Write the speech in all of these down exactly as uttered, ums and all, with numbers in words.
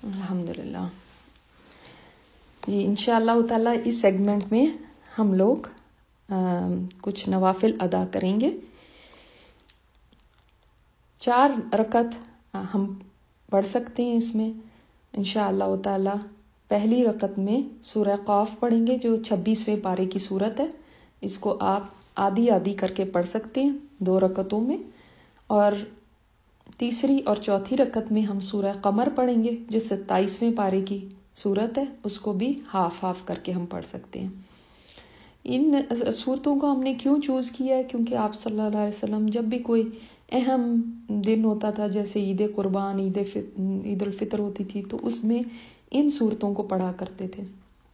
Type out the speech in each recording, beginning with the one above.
الحمدللہ جی، انشاءاللہ تعالیٰ اس سیگمنٹ میں ہم لوگ کچھ نوافل ادا کریں گے. چار رکعت ہم پڑھ سکتے ہیں اس میں انشاءاللہ تعالیٰ. پہلی رکعت میں سورہ قاف پڑھیں گے جو چھبیسویں پارے کی صورت ہے. اس کو آپ آدھی آدھی کر کے پڑھ سکتے ہیں دو رکعتوں میں. اور تیسری اور چوتھی رکعت میں ہم سورہ قمر پڑھیں گے جو ستائیسویں پارے کی صورت ہے. اس کو بھی ہاف ہاف کر کے ہم پڑھ سکتے ہیں. ان صورتوں کو ہم نے کیوں چوز کیا ہے؟ کیونکہ آپ صلی اللہ علیہ وسلم جب بھی کوئی اہم دن ہوتا تھا جیسے عید قربان، عید عید الفطر ہوتی تھی تو اس میں ان صورتوں کو پڑھا کرتے تھے.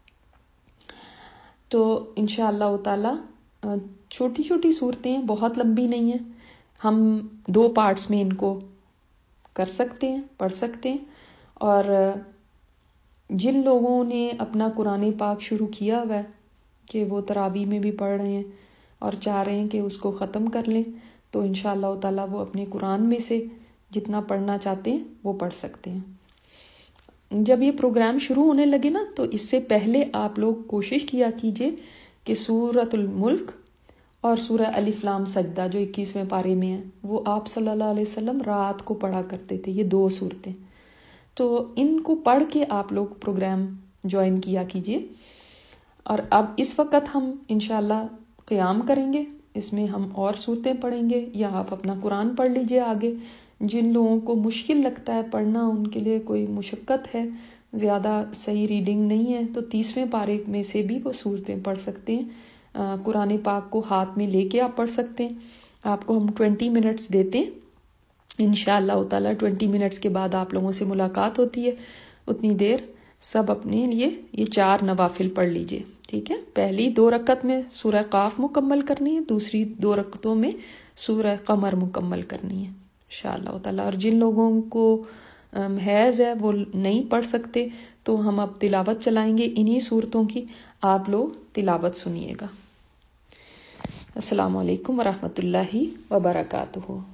تو انشاءاللہ تعالی چھوٹی چھوٹی صورتیں ہیں، بہت لمبی نہیں ہیں. ہم دو پارٹس میں ان کو کر سکتے ہیں، پڑھ سکتے ہیں. اور جن لوگوں نے اپنا قرآن پاک شروع کیا ہوا ہے کہ وہ تراویح میں بھی پڑھ رہے ہیں اور چاہ رہے ہیں کہ اس کو ختم کر لیں تو انشاءاللہ تعالی وہ اپنے قرآن میں سے جتنا پڑھنا چاہتے ہیں وہ پڑھ سکتے ہیں. جب یہ پروگرام شروع ہونے لگے نا تو اس سے پہلے آپ لوگ کوشش کیا کیجئے کہ سورۃ الملک اور سورہ الف لام سجدہ جو اکیسویں پارے میں ہے وہ آپ صلی اللہ علیہ وسلم رات کو پڑھا کرتے تھے. یہ دو صورتیں تو ان کو پڑھ کے آپ لوگ پروگرام جوائن کیا کیجئے. اور اب اس وقت ہم انشاءاللہ قیام کریں گے، اس میں ہم اور صورتیں پڑھیں گے یا آپ اپنا قرآن پڑھ لیجئے آگے. جن لوگوں کو مشکل لگتا ہے پڑھنا، ان کے لیے کوئی مشقت ہے، زیادہ صحیح ریڈنگ نہیں ہے تو تیسویں پارے میں سے بھی وہ صورتیں پڑھ سکتے ہیں. قرآن پاک کو ہاتھ میں لے کے آپ پڑھ سکتے ہیں. آپ کو ہم ٹوینٹی منٹس دیتے ہیں انشاءاللہ تعالیٰ. ٹوینٹی منٹس کے بعد آپ لوگوں سے ملاقات ہوتی ہے. اتنی دیر سب اپنے لیے یہ چار نوافل پڑھ لیجئے، ٹھیک ہے؟ پہلی دو رکعت میں سورہ قاف مکمل کرنی ہے، دوسری دو رکعتوں میں سورہ قمر مکمل کرنی ہے انشاءاللہ تعالیٰ. اور جن لوگوں کو حیض ہے وہ نہیں پڑھ سکتے تو ہم اب تلاوت چلائیں گے انہی صورتوں کی، آپ لوگ تلاوت سنیے گا. السلام علیکم ورحمۃ اللہ وبرکاتہ.